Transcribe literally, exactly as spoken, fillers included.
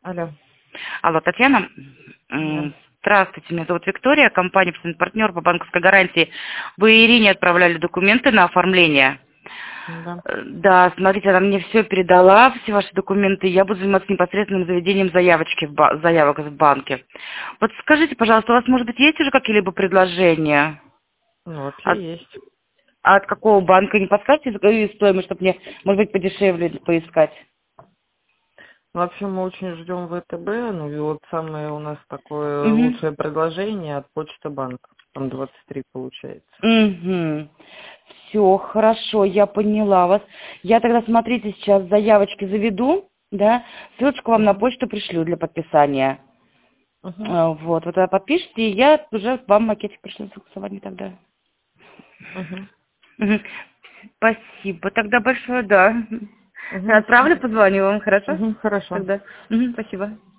Алло. Алло, Татьяна. Да. М, Здравствуйте, меня зовут Виктория, компания «Партнер» по банковской гарантии. Вы Ирине отправляли документы на оформление. Да. Э, Да, смотрите, она мне все передала, все ваши документы. Я буду заниматься непосредственным заведением заявочки в ба- заявок в банке. Вот скажите, пожалуйста, у вас, может быть, есть уже какие-либо предложения? Ну, вообще От, есть. а от какого банка? Не подскажете какую стоимость, чтобы мне, может быть, подешевле поискать? Ну, вообще мы очень ждем ВТБ. Ну и вот самое у нас такое Угу. лучшее предложение от Почта банка. Там двадцать три получается. Угу. Все, хорошо, я поняла вас. Я тогда, смотрите, сейчас заявочки заведу, да, ссылочку вам на Угу. почту пришлю для подписания. Угу. А, Вот, вот тогда подпишите, и я уже вам макетик пришлю согласование тогда. Угу. Мгм. Спасибо, тогда большое, да. Угу. Отправлю, позвоню вам, хорошо? Угу. Хорошо. Тогда. Мгм, спасибо.